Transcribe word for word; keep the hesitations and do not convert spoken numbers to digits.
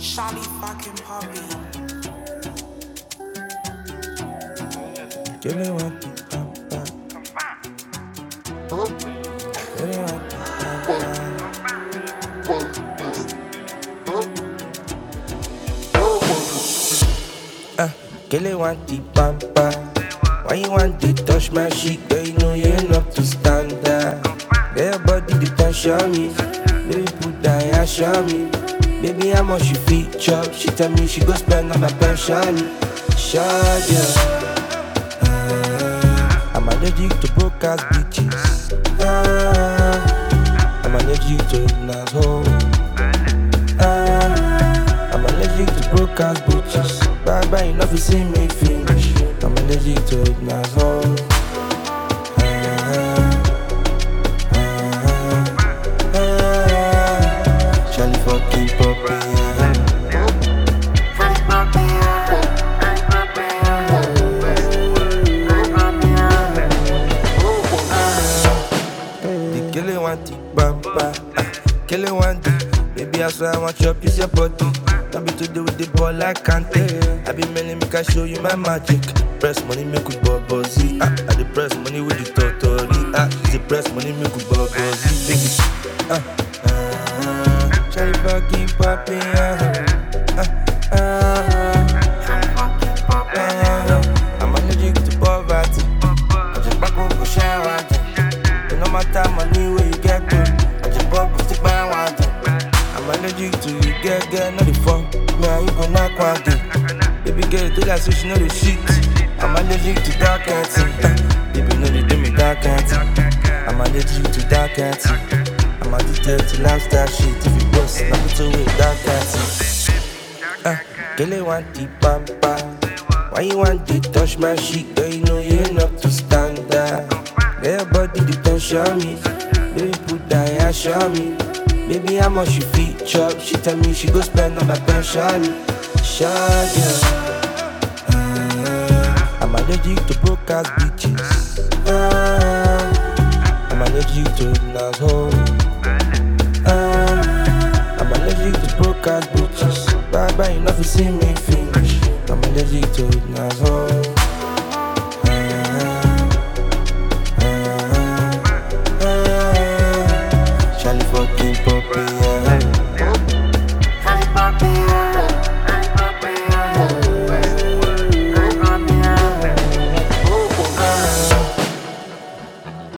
Charlie fucking Poppy. Give me one thing, pam, pam. Give me one thing, pam, pam. Uh, Kill it one thing, pam, pam. Why you want to touch my shit? Girl, you know you're not to stand there. Get your body the tension me. Baby, put that ass show me. Baby, how much you feed chop? She tell me she go spend on my pension. Shut yeah. I'm allergic to broke ass bitches. Ah, I'm allergic to ignorance hoes. Ah, I'm allergic to broke ass bitches. Bye bye, enough you see me finish. I'm allergic to ignorance hoes. Ah, ah, ah, Charlie fucking Poppy. Kill it one tick, bamba. Kill it one tick. Baby, I swear I want you up, use your body. Don't be to do with the ball like Kante. I be many make I show you my magic. Press money make with bubble-z. Ah, I the press money with the totori. Ah, the press money make with bubble-z. Biggie. Ah, ah, Charlie fucking Poppy. Ah, ah, ah, ah. I'm allergic to poverty. I just back up for shower. No matter money where you get to, I just pop stick by one thing. I'm allergic to you, get get no the fun. Me and you go knock one day. Baby girl, do that so she know the shit. I'm allergic to dark and tea. Baby know they do me dark and tea. I'm allergic to dark and tea. I'm addicted to lifestyle shit. If you bust, I put away dark and tea. Ah, girl, you want the pampa. Why you want to touch my shit? Girl, you know you're not to stand there. Get your body the tension me. Baby, put that ass show me. Baby, how much you feed chop? She tell me she go spend on my pension. Shut yeah. uh, I'm allergic to broke ass bitches. uh, I'm allergic to ignorance hoes. uh, I'm allergic to broke ass bitches. Bye bye, enough you see me finish. I'm allergic to ignorance hoes.